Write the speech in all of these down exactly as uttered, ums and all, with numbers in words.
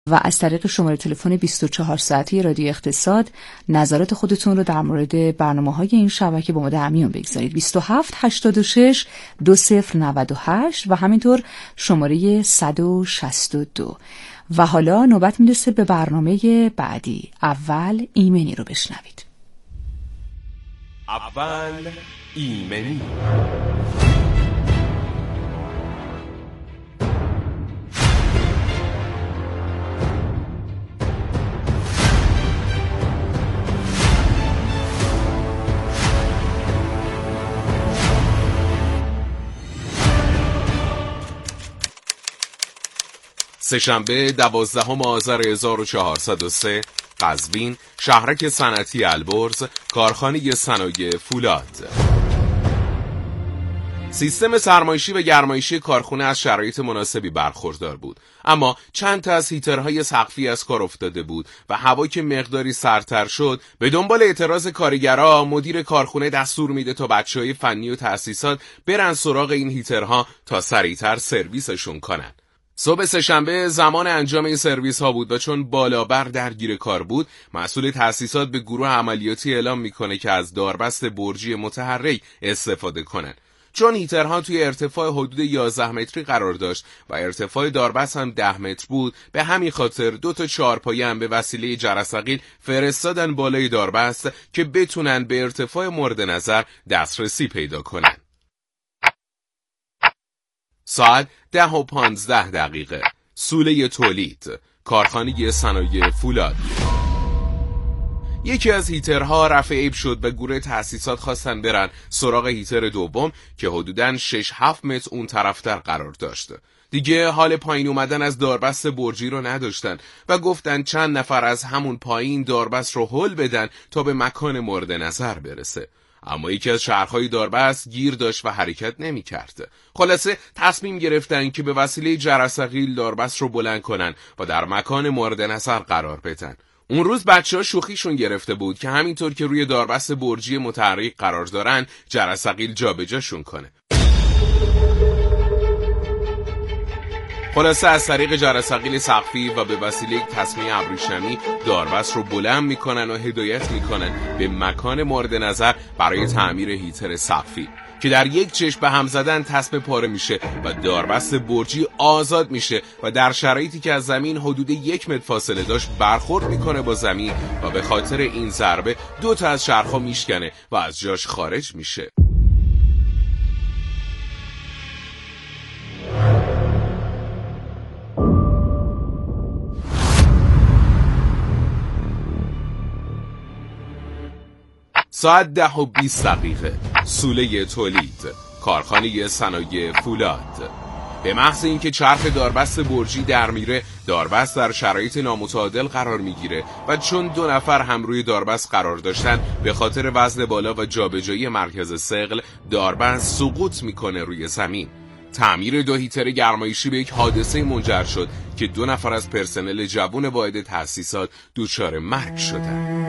و از طریق شماره تلفن بیست و چهار ساعته رادیو اقتصاد نظرات خودتون رو در مورد برنامه‌های این شبکه با ما در میون بگذارید. بیست و هفت هشتاد و شش دو صفر نود و هشت و همینطور شماره صد و شصت و دو. و حالا نوبت میرسه به برنامه بعدی. اول ایمنی رو بشنوید. اول ایمنی. سه‌شنبه دوازدهم آذر هزار و چهارصد و سه، قزوین، شهرک صنعتی البرز، کارخانه صنایع فولاد. سیستم سرمایشی و گرمایشی کارخانه از شرایط مناسبی برخوردار بود، اما چند تا از هیترهای سقفی از کار افتاده بود و هوا که مقداری سردتر شد، به دنبال اعتراض کارگرها مدیر کارخانه دستور میده تا بچهای فنی و تأسیسات برن سراغ این هیترها تا سریعتر سرویسشون کنن. صبح سه‌شنبه زمان انجام این سرویس ها بود و چون بالابر درگیر کار بود، مسئول تأسیسات به گروه عملیاتی اعلام میکنه که از داربست برجی متحرک استفاده کنن. چون هیترها توی ارتفاع حدود یازده متری قرار داشت و ارتفاع داربست هم ده متر بود، به همین خاطر دو تا چهارپایه هم به وسیله جرثقیل فرستادن بالای داربست که بتونن به ارتفاع مورد نظر دسترسی پیدا کنن. ساعت ده و پانزده دقیقه. سوله تولید، کارخانه صنایع فولاد. یکی از هیترها رفع عیب شد و گروه تأسیسات خواستن برن سراغ هیتر دوم که حدوداً شش هفت متر اون طرفتر قرار داشت. دیگه حال پایین اومدن از داربست برجی رو نداشتن و گفتن چند نفر از همون پایین داربست رو هل بدن تا به مکان مورد نظر برسه. اما یکی از شهرهای داربست گیر داشت و حرکت نمی کرد. خلاصه تصمیم گرفتن که به وسیله جرثقیل داربست رو بلند کنن و در مکان مورد نظر قرار بدن. اون روز بچه ها شوخیشون گرفته بود که همینطور که روی داربست برجی متحرک قرار دارن جرثقیل جابجاشون کنه. خلاصه از طریق جرثقیل سقفی و به وسیله یک تسمه ابریشمی داربست رو بلند میکنن و هدایت میکنن به مکان مورد نظر برای تعمیر هیتر سقفی که در یک چشم به هم زدن تسمه پاره میشه و داربست برجی آزاد میشه و در شرایطی که از زمین حدود یک متر فاصله داشت برخورد میکنه با زمین و به خاطر این ضربه دو تا از چرخ‌ها میشکنه و از جاش خارج میشه. ساعت ده و بیست دقیقه. سوله تولید، کارخانه صنایع فولاد. به محض اینکه چرخ داربست برجی در میره، داربست در شرایط نامتعادل قرار میگیره و چون دو نفر هم روی داربست قرار داشتن، به خاطر وزن بالا و جابجایی مرکز ثقل، داربست سقوط میکنه روی زمین. تعمیر دو هیتر گرمایشی به یک حادثه منجر شد که دو نفر از پرسنل جوان واحد تأسیسات دچار مرگ شدند.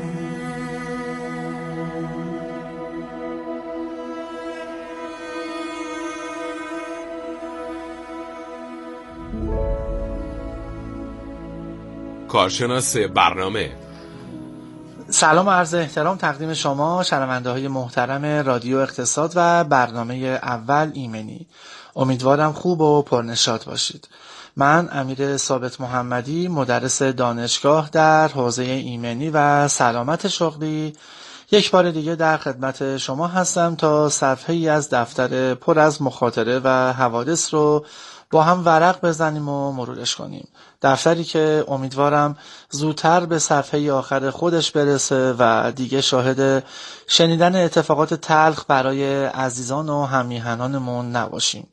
کارشناس برنامه: سلام و عرض احترام تقدیم شما شنونده های محترم رادیو اقتصاد و برنامه اول ایمنی. امیدوارم خوب و پرنشاط باشید. من امیر ثابت محمدی، مدرس دانشگاه در حوزه ایمنی و سلامت شغلی، یک بار دیگه در خدمت شما هستم تا صفحه‌ای از دفتر پر از مخاطره و حوادث رو با هم ورق بزنیم و مرورش کنیم. دفتری که امیدوارم زودتر به صفحه آخر خودش برسه و دیگه شاهد شنیدن اتفاقات تلخ برای عزیزان و هم‌میهنانمون نباشیم.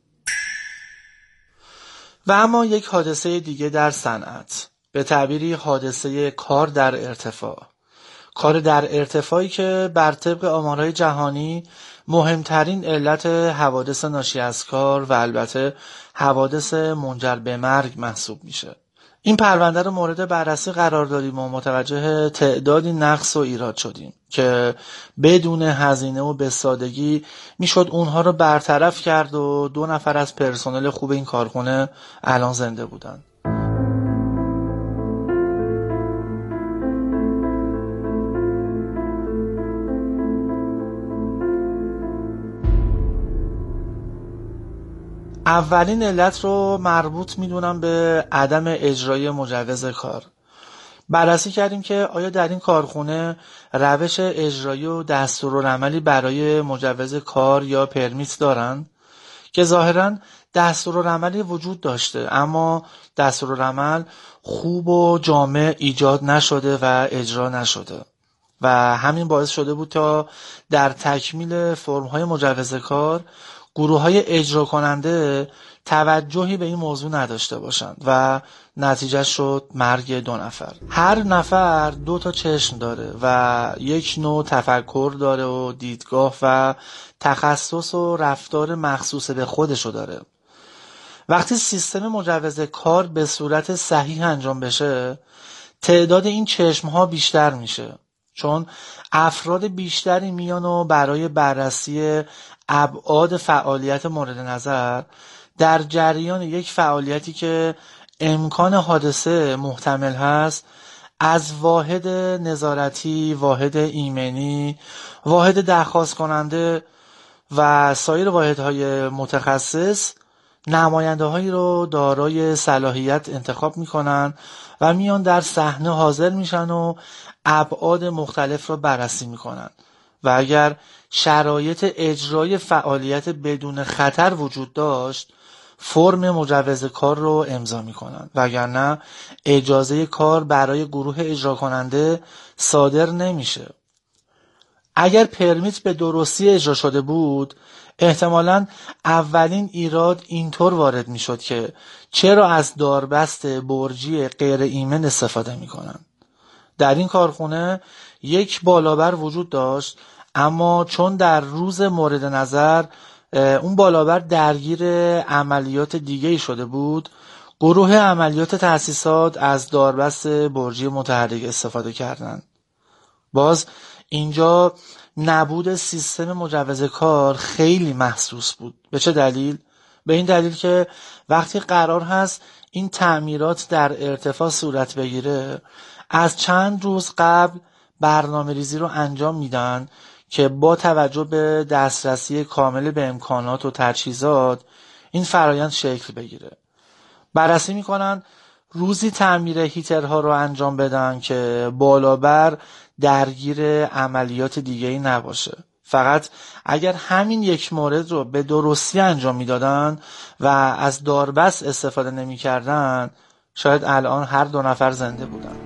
و اما یک حادثه دیگه در صنعت، به تعبیری حادثه کار در ارتفاع. کار در ارتفاعی که بر طبق آمارهای جهانی مهمترین علت حوادث ناشی از کار و البته حوادث منجر به مرگ محسوب میشه. این پرونده رو مورد بررسی قرار دادیم و متوجه تعدادی نقص و ایراد شدیم که بدون هزینه و به سادگی میشد اونها رو برطرف کرد و دو نفر از پرسنل خوب این کارخونه الان زنده بودن. اولین علت رو مربوط میدونم به عدم اجرای مجوز کار. بررسی کردیم که آیا در این کارخونه روش اجرایی و دستورالعملی برای مجوز کار یا پرمیت دارن که ظاهراً دستورالعملی وجود داشته، اما دستورالعمل خوب و جامع ایجاد نشده و اجرا نشده و همین باعث شده بود تا در تکمیل فرم‌های مجوز کار گروه‌های اجرا کننده توجهی به این موضوع نداشته باشند و نتیجه شد مرگ دو نفر. هر نفر دو تا چشم داره و یک نوع تفکر داره و دیدگاه و تخصص و رفتار مخصوص به خودشو داره. وقتی سیستم مجوز کار به صورت صحیح انجام بشه، تعداد این چشم‌ها بیشتر میشه، چون افراد بیشتری میان و برای بررسی ابعاد فعالیت مورد نظر در جریان یک فعالیتی که امکان حادثه محتمل هست از واحد نظارتی، واحد ایمنی، واحد درخواست کننده و سایر واحدهای متخصص نماینده هایی رو دارای صلاحیت انتخاب میکنن و میان در صحنه حاضر میشن و ابعاد مختلف رو بررسی میکنن و اگر شرایط اجرای فعالیت بدون خطر وجود داشت فرم مجوز کار رو امضا میکنن، وگرنه اجازه کار برای گروه اجرا کننده صادر نمیشه. اگر پرمیت به درستی اجرا شده بود، احتمالاً اولین ایراد اینطور وارد میشد که چرا از داربست برجی غیر ایمن استفاده میکنن. در این کارخونه یک بالابر وجود داشت، اما چون در روز مورد نظر اون بالابر درگیر عملیات دیگه‌ای شده بود، گروه عملیات تأسیسات از داربست برجی متحرک استفاده کردند. باز اینجا نبود سیستم مجوز کار خیلی محسوس بود. به چه دلیل؟ به این دلیل که وقتی قرار هست این تعمیرات در ارتفاع صورت بگیره، از چند روز قبل برنامه ریزی رو انجام میدن که با توجه به دسترسی کامل به امکانات و تجهیزات این فرایند شکل بگیره. بررسی میکنن روزی تعمیر هیترها رو انجام بدن که بالابر درگیر عملیات دیگه‌ای نباشه. فقط اگر همین یک مورد رو به درستی انجام میدادن و از داربست استفاده نمیکردن، شاید الان هر دو نفر زنده بودن.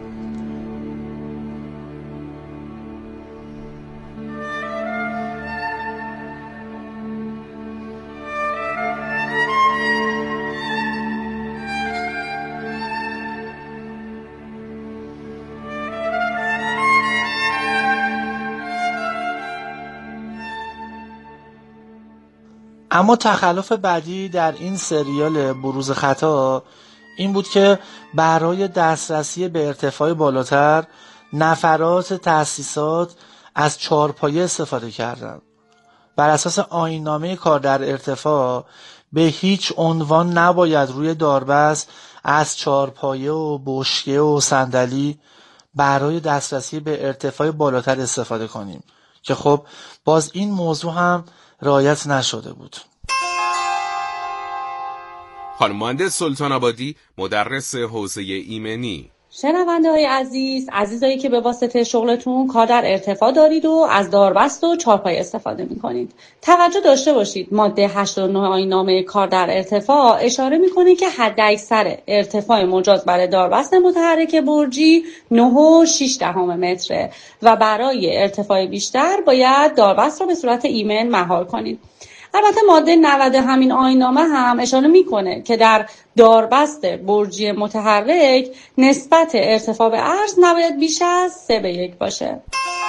اما تخلف بعدی در این سریال بروز خطا این بود که برای دسترسی به ارتفاع بالاتر نفرات تأسیسات از چهارپایه استفاده کردند. بر اساس آیین‌نامه کار در ارتفاع به هیچ عنوان نباید روی داربست از چهارپایه و بشکه و صندلی برای دسترسی به ارتفاع بالاتر استفاده کنیم که خب باز این موضوع هم رعایت نشده بود. خانم مهندس سلطان آبادی، مدرس حوزه ایمنی. شنونده های عزیز، عزیزایی که به واسطه شغلتون کار در ارتفاع دارید و از داربست و چهارپایه استفاده میکنید، توجه داشته باشید ماده هشتاد و نه آیین‌نامه کار در ارتفاع اشاره میکنه که حداکثر ارتفاع مجاز برای داربست متحرک برجی نه و شش دهم متره و برای ارتفاع بیشتر باید داربست رو به صورت ایمن مهار کنید. البته ماده نود همین آیین‌نامه هم اشاره میکنه که در داربست برجی متحرک نسبت ارتفاع به عرض نباید بیش از سه به یک باشه.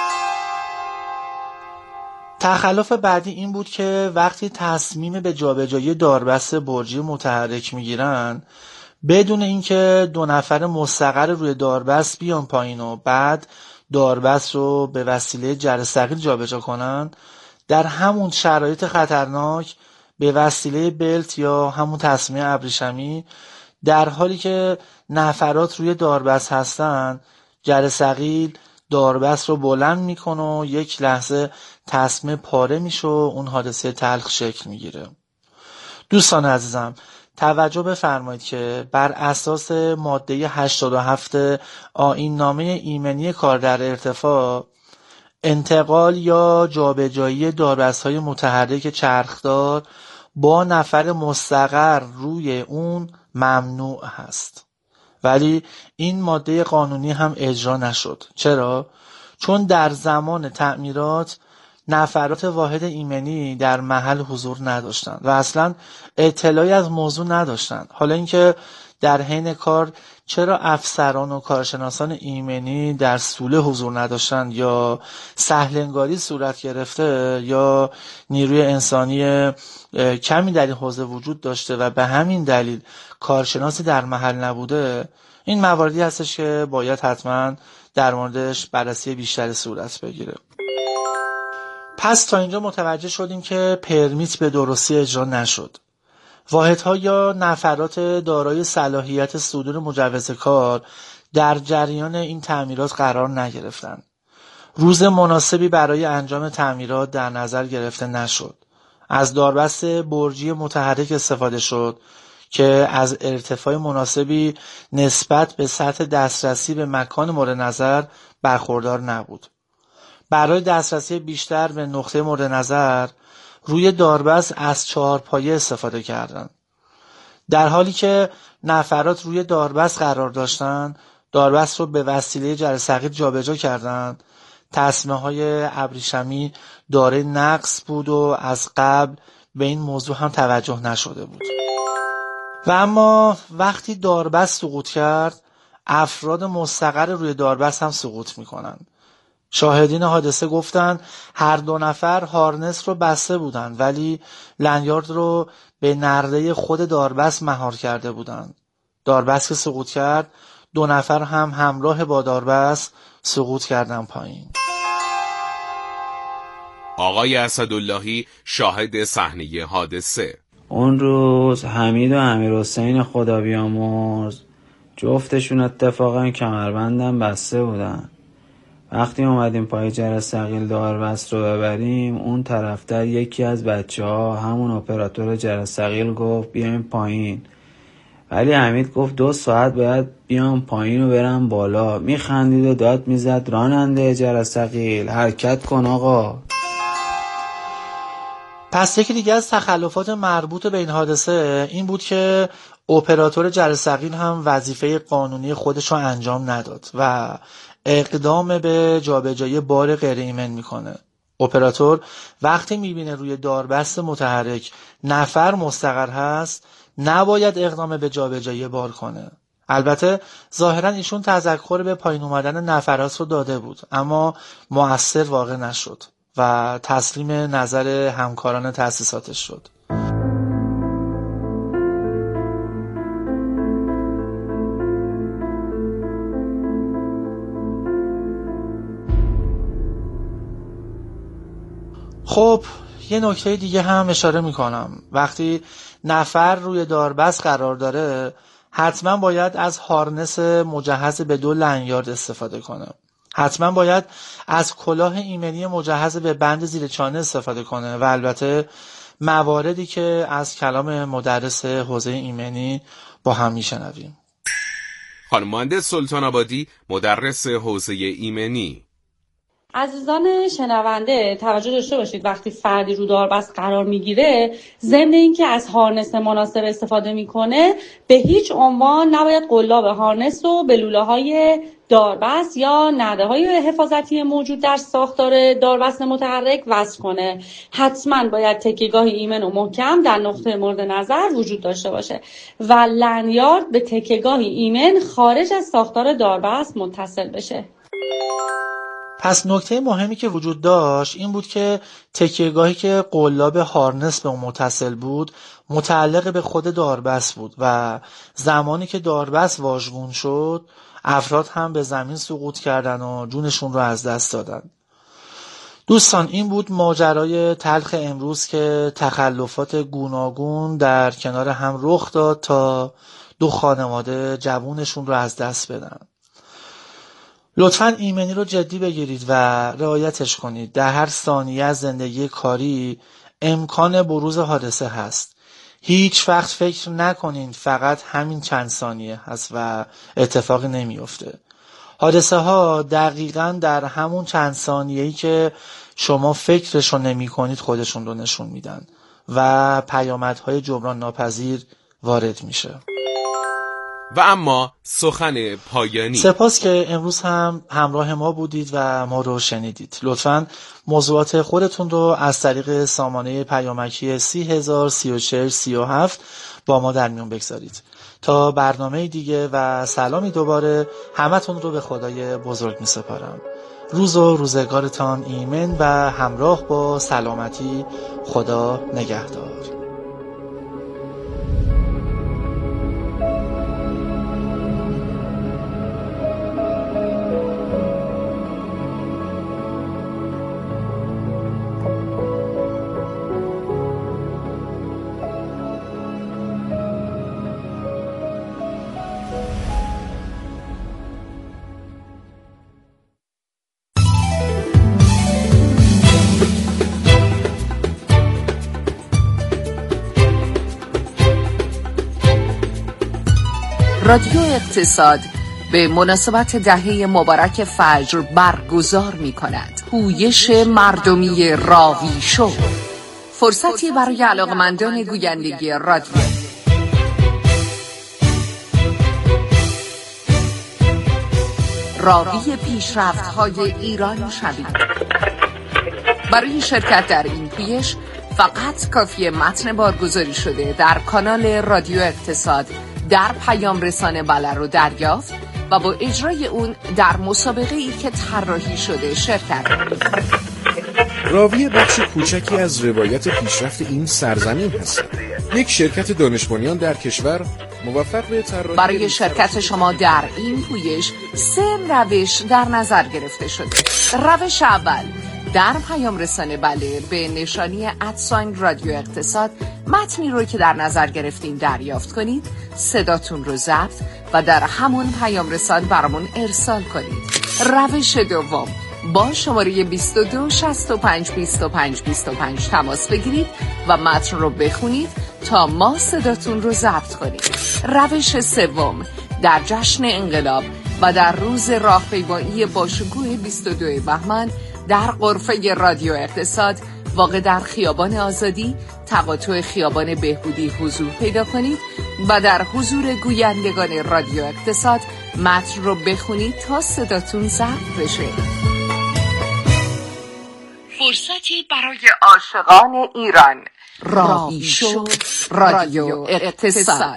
تخلف بعدی این بود که وقتی تصمیم به جابجایی داربست برجی متحرک میگیرن، بدون اینکه دو نفر مستقر روی داربست بیان پایین و بعد داربست رو به وسیله جره ثقیل جابجا کنن، در همون شرایط خطرناک به وسیله بلت یا همون تسمه ابریشمی در حالی که نفرات روی داربست هستن، جره ثقیل داربست رو بلند میکنه و یک لحظه تسمه پاره میشه و اون حادثه تلخ شکل میگیره. دوستان عزیزم، توجه بفرمایید که بر اساس ماده هشتاد و هفت آیین نامه ایمنی کار در ارتفاع، انتقال یا جابجایی داربست‌های متحرک چرخدار با نفر مستقر روی اون ممنوع هست. ولی این ماده قانونی هم اجرا نشد. چرا؟ چون در زمان تعمیرات نفرات واحد ایمنی در محل حضور نداشتند و اصلا اطلاعی از موضوع نداشتند. حالا اینکه در حین کار چرا افسران و کارشناسان ایمنی در سوله حضور نداشتند یا سهلنگاری صورت گرفته یا نیروی انسانی کمی در این حوزه وجود داشته و به همین دلیل کارشناسی در محل نبوده، این مواردی هستش که باید حتما در موردش بررسی بیشتری صورت بگیره. پس تا اینجا متوجه شدیم که پرمیت به درستی اجرا نشد. واحدها یا نفرات دارای صلاحیت صدور مجوز کار در جریان این تعمیرات قرار نگرفتند. روز مناسبی برای انجام تعمیرات در نظر گرفته نشد. از داربست برجی متحرک استفاده شد که از ارتفاع مناسبی نسبت به سطح دسترسی به مکان مورد نظر برخوردار نبود. برای دسترسی بیشتر به نقطه مورد نظر روی داربست از چهارپایه استفاده کردند. در حالی که نفرات روی داربست قرار داشتند، داربست رو به وسیله جرثقیل جابجا کردند. تسمه های ابریشمی دارای نقص بود و از قبل به این موضوع هم توجه نشده بود. و اما وقتی داربست سقوط کرد، افراد مستقر روی داربست هم سقوط میکنند. شاهدین حادثه گفتند هر دو نفر هارنس رو بسته بودند ولی لنیارد رو به نرده خود داربست مهار کرده بودند. داربست که سقوط کرد، دو نفر هم همراه با داربست سقوط کردن پایین. آقای اسداللهی شاهد صحنه حادثه: اون روز حمید و امیرحسین خدا بیامرز جفتشون اتفاقا کمربندم بسته بودن. وقتی اومدیم پای جرثقیل داربست رو ببریم، اون طرفتر یکی از بچه ها همون اپراتور جرثقیل گفت بیایم پایین، ولی حمید گفت دو ساعت باید بیام پایین و برم بالا. میخندید و داد میزد راننده جرثقیل حرکت کن آقا. پس یکی دیگه از تخلفات مربوط به این حادثه این بود که اپراتور جرثقیل هم وظیفه قانونی خودش رو انجام نداد و اقدام به جابجایی بار غیر ایمن میکنه. اپراتور وقتی میبینه روی داربست متحرک نفر مستقر هست، نباید اقدام به جابجایی بار کنه. البته ظاهرا ایشون تذکر به پایین اومدن نفرات رو داده بود، اما مؤثر واقع نشد و تسلیم نظر همکاران تأسیساتش شد. خب یه نکته دیگه هم اشاره میکنم. وقتی نفر روی داربست قرار داره، حتما باید از هارنس مجهز به دو لنیارد استفاده کنه. حتما باید از کلاه ایمنی مجهز به بند زیر چانه استفاده کنه و البته مواردی که از کلام مدرس حوزه ایمنی با هم میشنویم. خانم مهندس سلطان آبادی، مدرس حوزه ایمنی: عزیزان شنونده توجه داشته باشید وقتی فردی رو داربست قرار میگیره، ضمن اینکه از هارنس مناسب استفاده میکنه، به هیچ عنوان نباید قلاب هارنس رو به لوله های داربست یا نرده های حفاظتی موجود در ساختار داربست متحرک وصل کنه. حتما باید تکیهگاه ایمن و محکم در نقطه مورد نظر وجود داشته باشه و لنیارد به تکیهگاه ایمن خارج از ساختار داربست متصل بشه. پس نکته مهمی که وجود داشت این بود که تکیهگاهی که قلاب هارنس به اون متصل بود متعلق به خود داربست بود و زمانی که داربست واژگون شد، افراد هم به زمین سقوط کردن و جونشون رو از دست دادن. دوستان این بود ماجرای تلخ امروز که تخلفات گوناگون در کنار هم رخ داد تا دو خانواده جوونشون رو از دست بدن. لطفاً ایمنی رو جدی بگیرید و رعایتش کنید. در هر ثانیه از زندگی کاری امکان بروز حادثه هست. هیچ وقت فکر نکنین فقط همین چند ثانیه هست و اتفاقی نمیفته. حادثه ها دقیقاً در همون چند ثانیه‌ای که شما فکرشو نمی کنید خودشون رو نشون میدن و پیامدهای جبران ناپذیر وارد میشه. و اما سخن پایانی. سپاس که امروز هم همراه ما بودید و ما رو شنیدید. لطفاً موضوعات خودتون رو از طریق سامانه پیامکی سی هزار سی و شش سی و هفت با ما در میون بگذارید. تا برنامه دیگه و سلامی دوباره، همتون رو به خدای بزرگ می سپارم. روز و روزگارتان ایمن و همراه با سلامتی. خدا نگهدار. رادیو اقتصاد به مناسبت دهه مبارک فجر برگزار می کند پویش مردمی راوی شو، فرصتی برای علاقمندان گویندگی رادیو. راوی پیشرفت‌های ایران شوید. برای شرکت در این پویش فقط کافی متن بارگذاری شده در کانال رادیو اقتصاد در پیام رسانه بله رو دریافت و با اجرای اون در مسابقه ای که طراحی شده شرکت کنید. راوی بخش کوچکی از روایت پیشرفت این سرزمین هست. یک شرکت دانش بنیان در کشور موفق به طراحی. برای شرکت شما در این پویش سه روش در نظر گرفته شده. روش اول، در پیام رسانه بله به نشانی ادساین رادیو اقتصاد متنی رو که در نظر گرفتین دریافت کنید، صداتون رو ضبط و در همون پیام رسان برامون ارسال کنید. روش دوم، با شماره بیست و دو شصت و پنج بیست و پنج بیست و پنج تماس بگیرید و متن رو بخونید تا ما صداتون رو ضبط کنیم. روش سوم، در جشن انقلاب و در روز راهپیمایی باشکوه بیست و دو بهمن در غرفه رادیو اقتصاد واقع در خیابان آزادی تقاطع خیابان بهبودی حضور پیدا کنید و در حضور گویندگان رادیو اقتصاد متن رو بخونید تا صداتون ضبط بشه. فرصتی برای عاشقان ایران. راوی شو رادیو اقتصاد.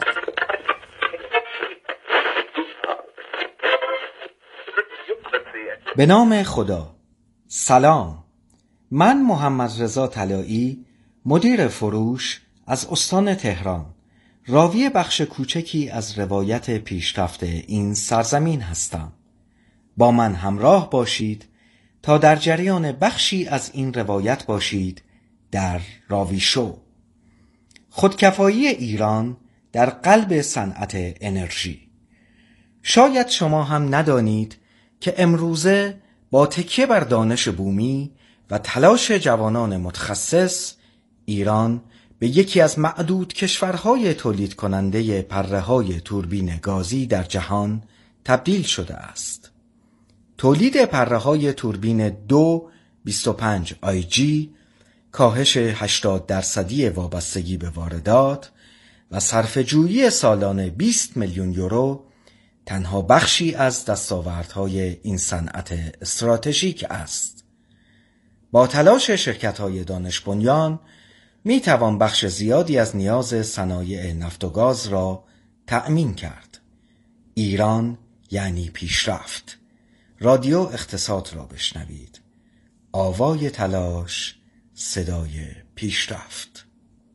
به نام خدا. سلام، من محمد رضا طلایی، مدیر فروش از استان تهران، راوی بخش کوچکی از روایت پیشرفت این سرزمین هستم. با من همراه باشید تا در جریان بخشی از این روایت باشید در راوی شو. خودکفایی ایران در قلب صنعت انرژی. شاید شما هم ندانید که امروزه با تکیه بر دانش بومی و تلاش جوانان متخصص، ایران به یکی از معدود کشورهای تولید کننده پره‌های توربین گازی در جهان تبدیل شده است. تولید پره‌های توربین دو بیست و پنج آی جی، کاهش هشتاد درصدی وابستگی به واردات و صرفه‌جویی سالانه بیست میلیون یورو تنها بخشی از دستاوردهای این صنعت استراتژیک است. با تلاش شرکت‌های دانش بنیان می توان بخش زیادی از نیاز صنایع نفت و گاز را تأمین کرد. ایران یعنی پیشرفت. رادیو اقتصاد را بشنوید. آوای تلاش، صدای پیشرفت.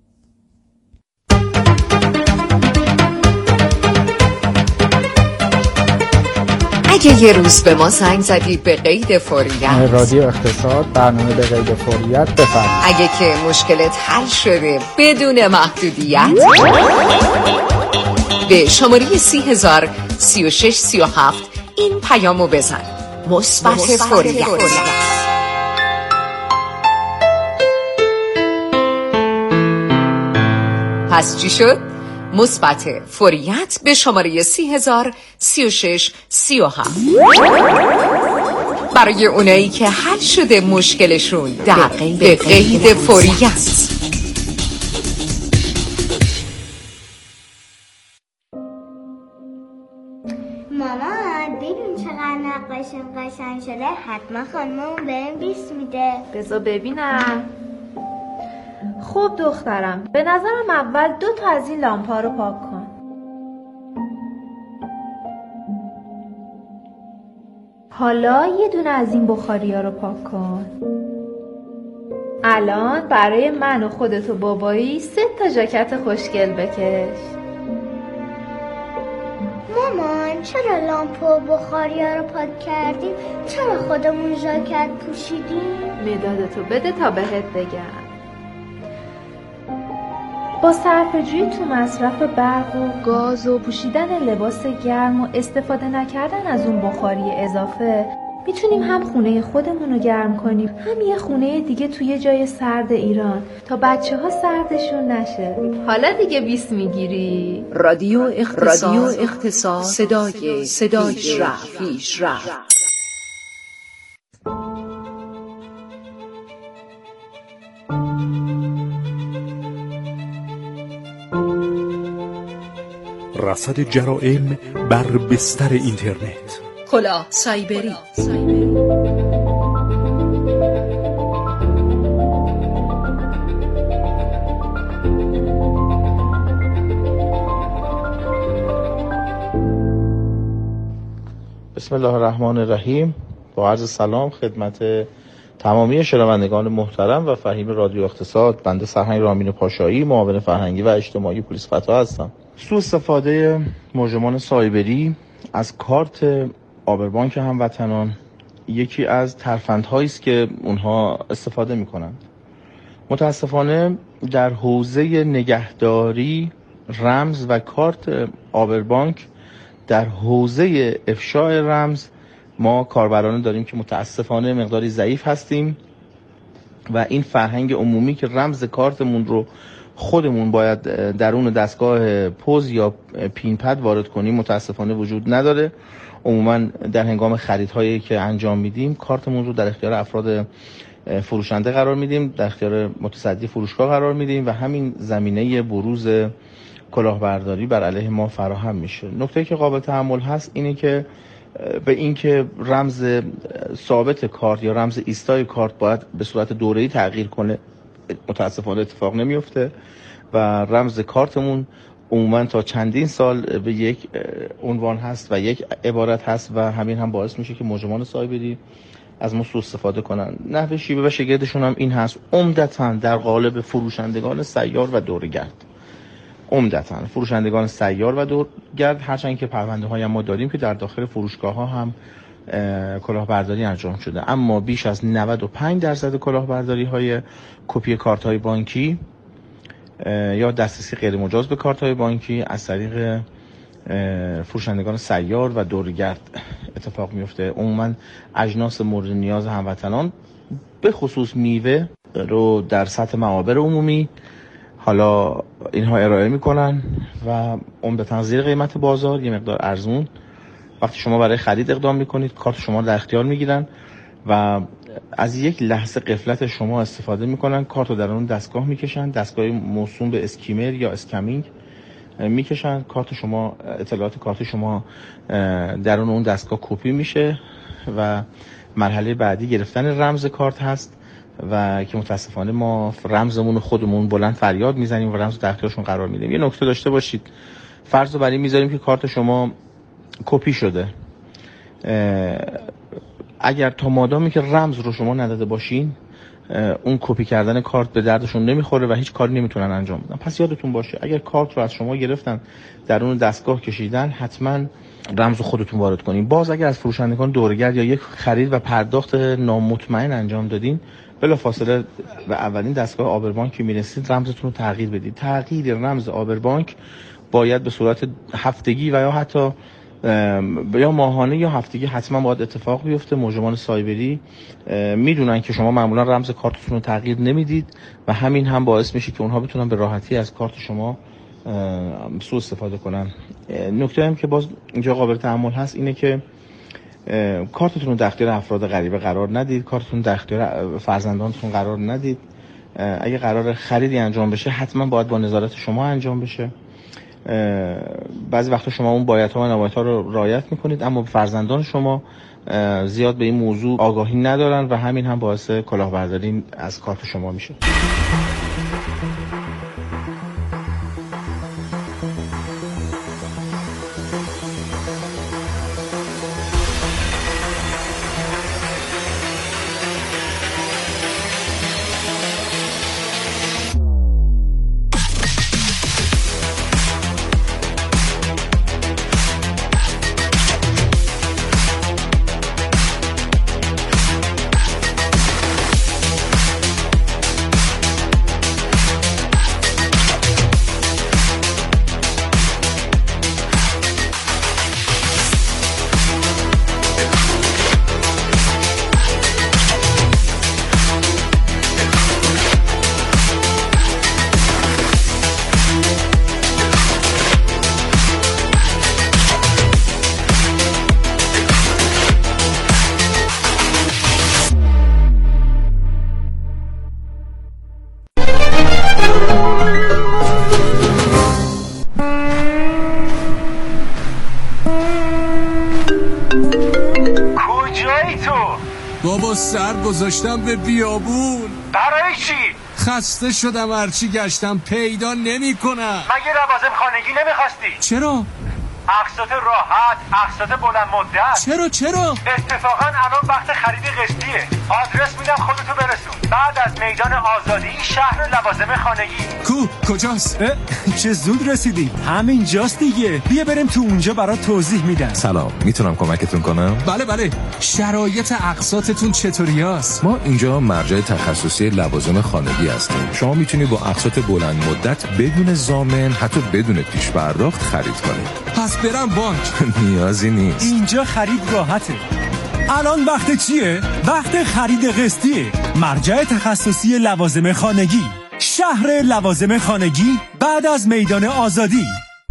اگه یه روز به ما زنگ زدی به قید فوریت، رادیو اقتصاد برنامه به قید فوریت بفرمایید. اگه که مشکلت حل شده بدون محدودیت، به شماره سی هزار سی و شش سی و هفت این پیامو بزن: مثبت فوریت. پس چی شد؟ مثبت فوریت به شماره سی هزار سی و شش سی و هفت برای اونایی که حل شده مشکلشون در به قید فوریت. مامان ببین چقدر نقاشیم قشنگ شده، حتما خانممون بهم بیست میده. بذار ببینم. خب دخترم، به نظرم اول دو تا از این لامپا رو پاک کن. حالا یه دونه از این بخاریا رو پاک کن. الان برای من و خودت و بابایی سه تا ژاکت خوشگل بکش. مامان چرا لامپا و بخاریا رو پاک کردیم؟ چرا خودمون ژاکت پوشیدیم؟ مدادتو بده تا بهت بگم. با صرفه‌جویی تو مصرف برق و گاز و پوشیدن لباس گرم و استفاده نکردن از اون بخاری اضافه میتونیم هم خونه خودمون رو گرم کنیم، هم یه خونه دیگه توی جای سرد ایران تا بچه ها سردشون نشه. حالا دیگه بیست میگیری. رادیو اقتصاد, رادیو اقتصاد صدای صدای پیشرفت پیشرفت. رصد جرائم بر بستر اینترنت. کلاه سایبری. بسم الله الرحمن الرحیم. با عرض سلام خدمت تمامی شنوندگان محترم و فهیم رادیو اقتصاد. بنده سرهنگ رامین پاشایی، معاون فرهنگی و اجتماعی پلیس فتا هستم. سوء استفاده مجرمان سایبری از کارت آبربانک هموطنان یکی از ترفندهایی است که اونها استفاده می‌کنند. متاسفانه در حوزه نگهداری رمز و کارت آبربانک، در حوزه افشاء رمز ما کاربران داریم که متاسفانه مقداری ضعیف هستیم و این فرهنگ عمومی که رمز کارتمون رو خودمون باید درون دستگاه پوز یا پین پد وارد کنیم متاسفانه وجود نداره. عموما در هنگام خریدهایی که انجام میدیم کارتمون رو در اختیار افراد فروشنده قرار میدیم، در اختیار متصدی فروشگاه قرار میدیم و همین زمینه بروز کلاهبرداری بر علیه ما فراهم میشه. نکته که قابل تأمل هست اینه که به این که رمز ثابت کارت یا رمز ایستای کارت باید به صورت دوره‌ای تغییر کنه متاسفانه اتفاق نمیفته و رمز کارتمون عموما تا چندین سال به یک عنوان هست و یک عبارت هست و همین هم باعث میشه که مجرمان سایبری از ما سوء استفاده کنن. نحوه شیوه و شگردشون هم این هست، عمدتاً در قالب فروشندگان سیار و دورگرد. عمدتاً فروشندگان سیار و دورگرد، هرچند که پرونده های ما داریم که در داخل فروشگاه ها هم کلاهبرداری انجام شده، اما بیش از نود و پنج درصد کلاهبرداری های کپی کارت های بانکی یا دسترسی غیر مجاز به کارت های بانکی از طریق فروشندگان سیار و دورگرد اتفاق میفته. عموما اجناس مورد نیاز هموطنان به خصوص میوه رو در سطح معابر عمومی حالا اینها ارائه میکنن و عمدتاً زیر قیمت بازار، یه مقدار ارزون. وقتی شما برای خرید اقدام میکنید کارت شما در اختیار میگیرن و از یک لحظه غفلت شما استفاده میکنن، کارت رو در اون دستگاه میکشن، دستگاه موسوم به اسکیمر یا اسکمینگ میکشن، کارت شما، اطلاعات کارت شما در اون دستگاه کپی میشه و مرحله بعدی گرفتن رمز کارت هست و که متاسفانه ما رمزمون خودمون بلند فریاد میزنیم و رمز در اختیارشون قرار میدیم. یه نکته داشته باشید، فرض رو بر این میذاریم که کارت شما کپی شده، اگر تا مادامی که رمز رو شما نداده باشین اون کپی کردن کارت به دردشون نمیخوره و هیچ کاری نمیتونن انجام بدن. پس یادتون باشه اگر کارت رو از شما گرفتن در اون دستگاه کشیدن، حتما رمز خودتون وارد کنین. باز اگر از فروشندگان دورگرد یا یک خرید و پرداخت نامطمئن انجام دادین، بلافاصله به اولین دستگاه آبربانک که میرسید رمزتون رو تغییر بدید. تغییر رمز آبربانک باید به صورت هفتگی و یا حتی یا ماهانه یا هفتگی حتما باید اتفاق بیفته. مجرمان سایبری میدونن که شما معمولا رمز کارتتون رو تغییر نمیدید و همین هم باعث میشه که اونها بتونن به راحتی از کارت شما سوء استفاده کنن. نکته هم که باز اینجا قابل تأمل هست اینه که کارتتون رو در اختیار افراد غریبه قرار ندید، کارتتون در اختیار فرزندانتون قرار ندید. اگه قرار خریدی انجام بشه حتما باید با نظارت شما انجام بشه. بعضی وقتا شما اون بایدها و نبایدها رو رعایت میکنید اما فرزندان شما زیاد به این موضوع آگاهی ندارن و همین هم باعث کلاهبرداری از کارت شما میشه. بابا سر گذاشتم به بیابون. برای چی؟ خسته شدم هرچی گشتم پیدا نمی کنم. مگه لوازم خانگی نمیخواستی؟ چرا؟ اقساط راحت، اقساط بلند مدت. چرا چرا؟ اتفاقا الان وقت خرید قسطیه. آدرس میدم خودتو برسون. بعد از میدان آزادی شهر لوازم خانگی. کو کجاست؟ چه زود رسیدی. همین جاست دیگه. بیا بریم تو اونجا برات توضیح میدم. سلام، میتونم کمکتون کنم؟ بله بله. شرایط اقساطتون چطوریاست؟ ما اینجا مرجع تخصصی لوازم خانگی هستیم. شما میتونید با اقساط بلند مدت بدون ضامن حتی بدون پیش پرداخت خرید کنید. پس برم بانک. نیازی نیست. اینجا خرید راحته. الان وقت چیه؟ وقت خرید قسطیه. مرجع تخصصی لوازم خانگی، شهر لوازم خانگی بعد از میدان آزادی.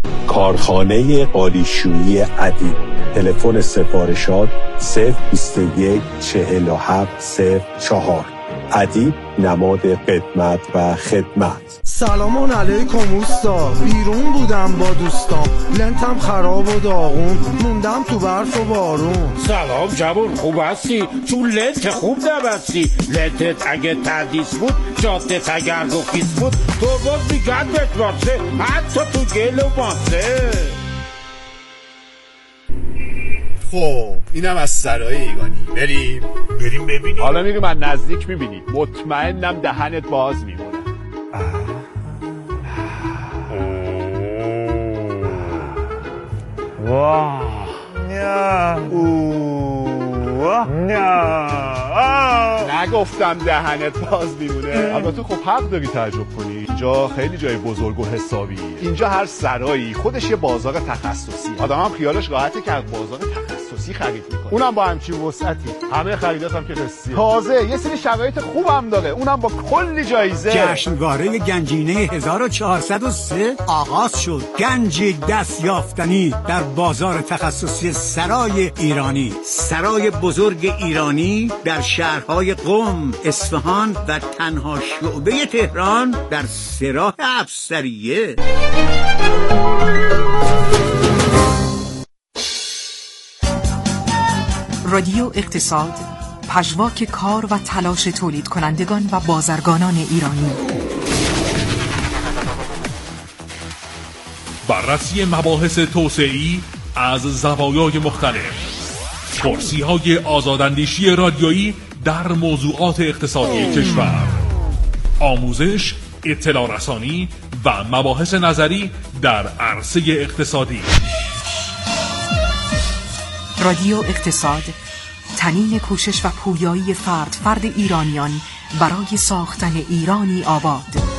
کارخانه قالیشویی ادیب. تلفن سفارشات صفر بیست و یک چهل و هفت صفر چهار. ادیب نماد قدمت و خدمت. سلام علیکم اوستا. بیرون بودم با دوستام، لنتم خراب و داغون، موندم تو برف و بارون. سلام جوون، خوب هستی؟ تو لنت خوب نبستی. لنتت اگه تردیس بود، جادت اگر گفیس بود، تو باز میگن بتواسه حتی تو گل و ماسه. خب اینم از سرای ایگانی. بریم بریم ببینیم. حالا میریم از نزدیک میبینیم. مطمئنم دهنت باز میمونه. واه نه نگفتم دهنت باز میمونه. البته خب حق داری تعجب کنی. اینجا خیلی جای بزرگ و حسابی. اینجا هر سرایی خودش یه بازار تخصصی. آدم هم خیالش راحته که از بازار تخصصی خرید میکنه، اونم با همچین وسعتی. همه خریدات هم که قسطیه. تازه یه سری شرایط خوبم داره، اونم با کلی جایزه. جشنواره گنجینه هزار و چهارصد و سه آغاز شد. گنج دست یافتنی در بازار تخصصی سرای ایرانی. سرای بزرگ ایرانی در شهرهای قم، اصفهان و تنها شعبه تهران در سراح افسریه. رادیو اقتصاد، پژواک کار و تلاش تولید کنندگان و بازرگانان ایرانی. بررسی مباحث توسعه‌ای از زوایای مختلف. کرسی‌های آزاداندیشی رادیویی در موضوعات اقتصادی کشور. آموزش، اطلاع رسانی و مباحث نظری در عرصه اقتصادی. رادیو اقتصاد، تنین کوشش و پویایی فرد فرد ایرانیان برای ساختن ایرانی آباد.